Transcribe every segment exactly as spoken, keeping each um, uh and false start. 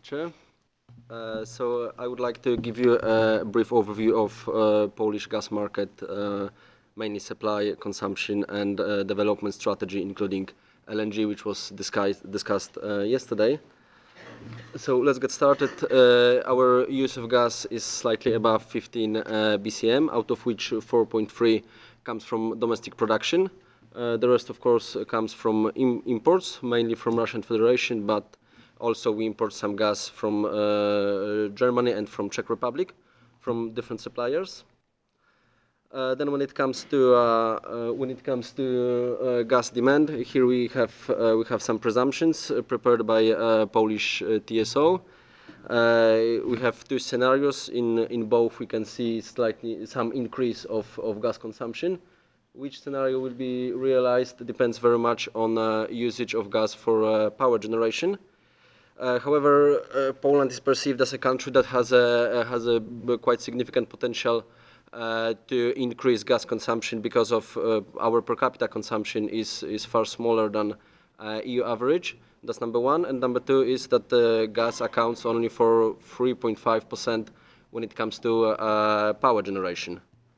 Chair. Uh, so I would like to give you a brief overview of uh, Polish gas market, uh, mainly supply, consumption, and uh, development strategy, including L N G, which was discussed, discussed uh, yesterday. So let's get started. Uh, our use of gas is slightly above fifteen uh, B C M, out of which four point three comes from domestic production. Uh, the rest, of course, comes from im imports, mainly from Russian Federation, but also we import some gas from uh, Germany and from Czech Republic, from different suppliers. Uh, then when it comes to uh, uh, when it comes to uh, gas demand, here we have uh, we have some presumptions uh, prepared by uh, Polish uh, T S O. Uh, we have two scenarios. In in both, we can see slightly some increase of, of gas consumption. Which scenario will be realized depends very much on uh, usage of gas for uh, power generation. Uh, however, uh, Poland is perceived as a country that has a has a quite significant potential uh, to increase gas consumption because of uh, our per capita consumption is is far smaller than uh, E U average. That's number one, and number two is that the gas accounts only for three point five percent when it comes to uh, power generation.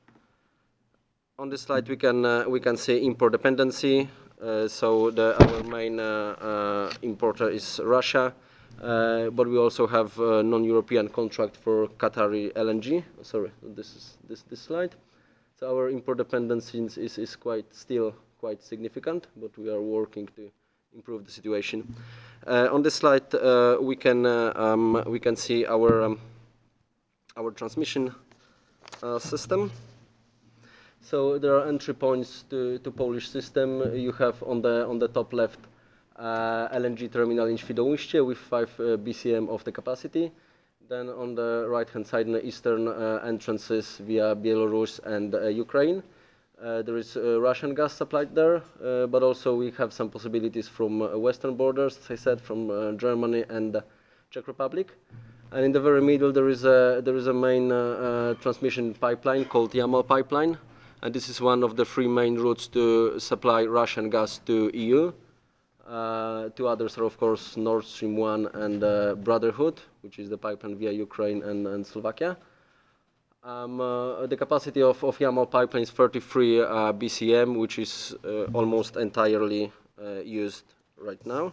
On this slide, we can uh, we can see import dependency. Uh, so the, our main uh, uh, importer is Russia, uh, but we also have a non-European contract for Qatari L N G. Sorry, this is this this slide. So our import dependency is is quite still quite significant, but we are working to improve the situation. Uh, on this slide, uh, we can uh, um, we can see our um, our transmission uh, system. So there are entry points to, to Polish system. You have on the on the top left uh, L N G terminal in Świnoujście with five uh, B C M of the capacity. Then on the right hand side, in the eastern uh, entrances via Belarus and uh, Ukraine. Uh, there is uh, Russian gas supplied there, uh, but also we have some possibilities from uh, western borders, as I said, from uh, Germany and uh, Czech Republic. And in the very middle, there is a there is a main uh, uh, transmission pipeline called Yamal pipeline, and this is one of the three main routes to supply Russian gas to E U. Uh, two others are, of course, Nord Stream one and uh, Brotherhood, which is the pipeline via Ukraine and, and Slovakia. Um, uh, the capacity of, of Yamal pipeline is thirty-three uh, B C M, which is uh, almost entirely uh, used right now.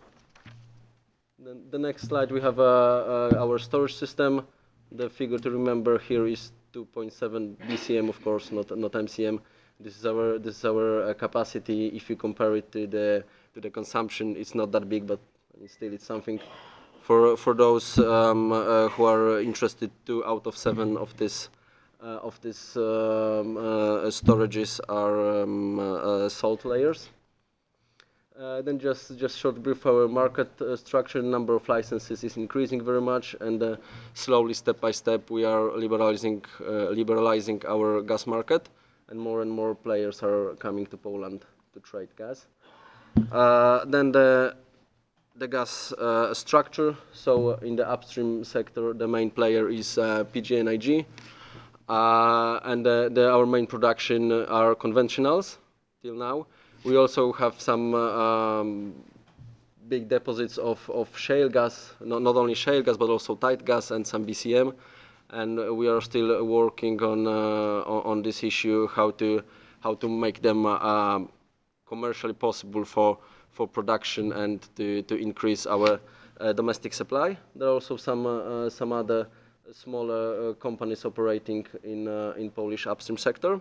Then the next slide, we have uh, uh, our storage system. The figure to remember here is two point seven B C M, of course, not not M C M. This is our this is our uh, capacity. If you compare it to the to the consumption, it's not that big, but still it's something. For for those um, uh, who are interested, two out of seven of this uh, of these um, uh, storages are um, uh, salt layers. Uh, then just just short brief, our market uh, structure, number of licenses is increasing very much, and uh, slowly, step by step, we are liberalizing uh, liberalizing our gas market, and more and more players are coming to Poland to trade gas. Uh, then the the gas uh, structure. So in the upstream sector, the main player is uh, P G N I G, uh, and uh, the, our main production are conventionals till now. We also have some uh, um, big deposits of, of shale gas, not, not only shale gas, but also tight gas and some B C M. And we are still working on, uh, on this issue, how to, how to make them uh, um, commercially possible for, for production and to, to increase our uh, domestic supply. There are also some, uh, some other smaller uh, companies operating in, uh, in Polish upstream sector.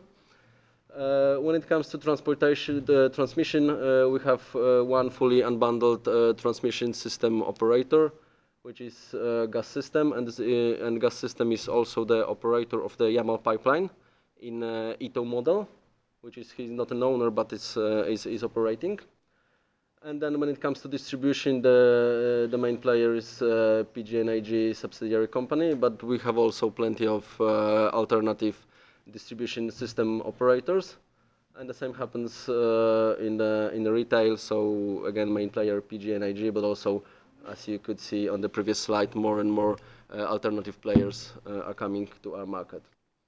Uh, when it comes to transportation, the transmission, uh, we have uh, one fully unbundled uh, transmission system operator, which is uh, Gas System, and, this, uh, and Gas System is also the operator of the Yamal pipeline in uh, I T O model, which is he's not an owner, but is, uh, is, is operating. And then when it comes to distribution, the, uh, the main player is uh, P G N I G subsidiary company, but we have also plenty of uh, alternative distribution system operators, and the same happens uh, in the in the retail. So again, main player P G N I G, but also, as you could see on the previous slide, more and more uh, alternative players uh, are coming to our market.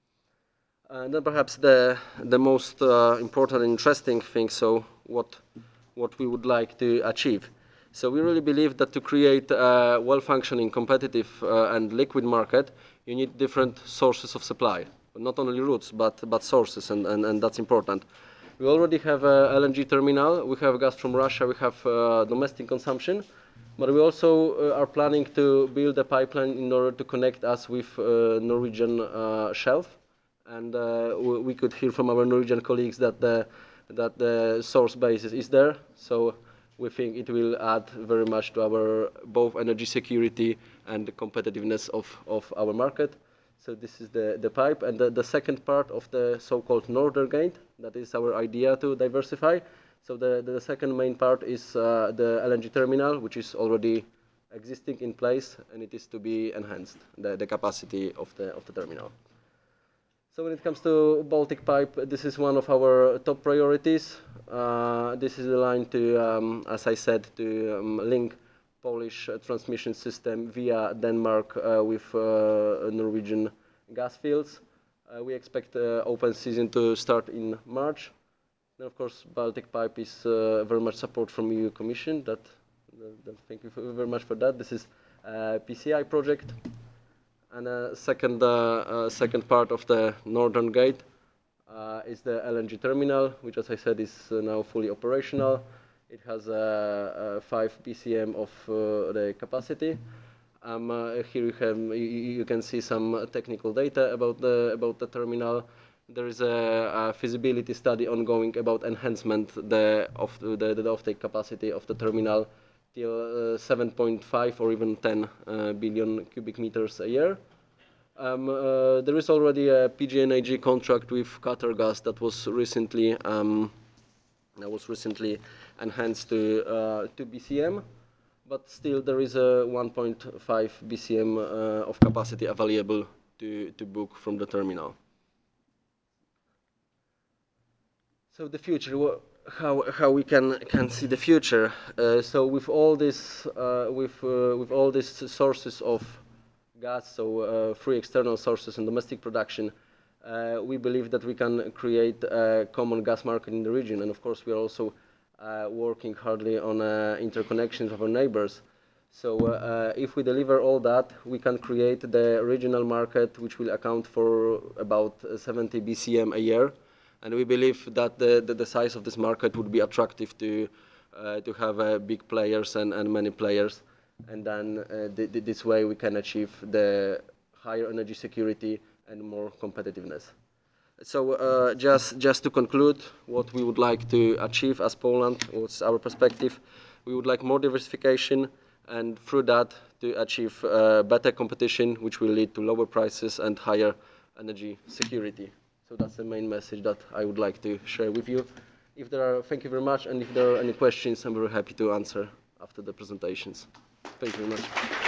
And then perhaps the the most uh, important and interesting thing. So what what we would like to achieve. So we really believe that to create a well-functioning, competitive uh, and liquid market, you need different sources of supply. Not only routes, but, but sources, and, and, and that's important. We already have a L N G terminal, we have gas from Russia, we have uh, domestic consumption, but we also uh, are planning to build a pipeline in order to connect us with uh, Norwegian uh, shelf. And uh, we could hear from our Norwegian colleagues that the, that the source basis is there. So we think it will add very much to our both energy security and the competitiveness of, of our market. So this is the, the pipe. And the, the second part of the so-called Northern Gate, that is our idea to diversify. So the, the second main part is uh, the L N G terminal, which is already existing in place, and it is to be enhanced, the, the capacity of the, of the terminal. So when it comes to Baltic Pipe, this is one of our top priorities. Uh, this is the line to, um, as I said, to um, link Polish uh, transmission system via Denmark uh, with uh, Norwegian gas fields. Uh, we expect uh, open season to start in March. And of course, Baltic Pipe is uh, very much support from E U Commission. That, that, thank you very much for that. This is a P C I project. And a second, uh, uh, second part of the Northern Gate uh, is the L N G terminal, which, as I said, is uh, now fully operational. It has uh, uh, five B C M of uh, the capacity. Um, uh, here you, have, you, you can see some technical data about the about the terminal. There is a, a feasibility study ongoing about enhancement the, of the, the, the offtake capacity of the terminal till uh, seven point five or even ten uh, billion cubic meters a year. Um, uh, there is already a P G N I G contract with Qatargas that was recently um, that was recently enhanced to uh, two B C M, but still there is a one point five B C M uh, of capacity available to, to book from the terminal. So the future, how how we can can see the future. Uh, so with all this, uh, with uh, with all these sources of gas, so uh, free external sources and domestic production, uh, we believe that we can create a common gas market in the region. And of course, we are also uh, working hardly on uh, interconnections of our neighbors. So uh, if we deliver all that, we can create the regional market, which will account for about seventy B C M a year. And we believe that the, the, the size of this market would be attractive to, uh, to have uh, big players and, and many players. And then uh, th th this way we can achieve the higher energy security and more competitiveness. So uh, just, just to conclude, what we would like to achieve as Poland, what's our perspective, we would like more diversification, and through that to achieve uh, better competition, which will lead to lower prices and higher energy security. So that's the main message that I would like to share with you. If there are, thank you very much, and if there are any questions, I'm very happy to answer after the presentations. Thank you very much.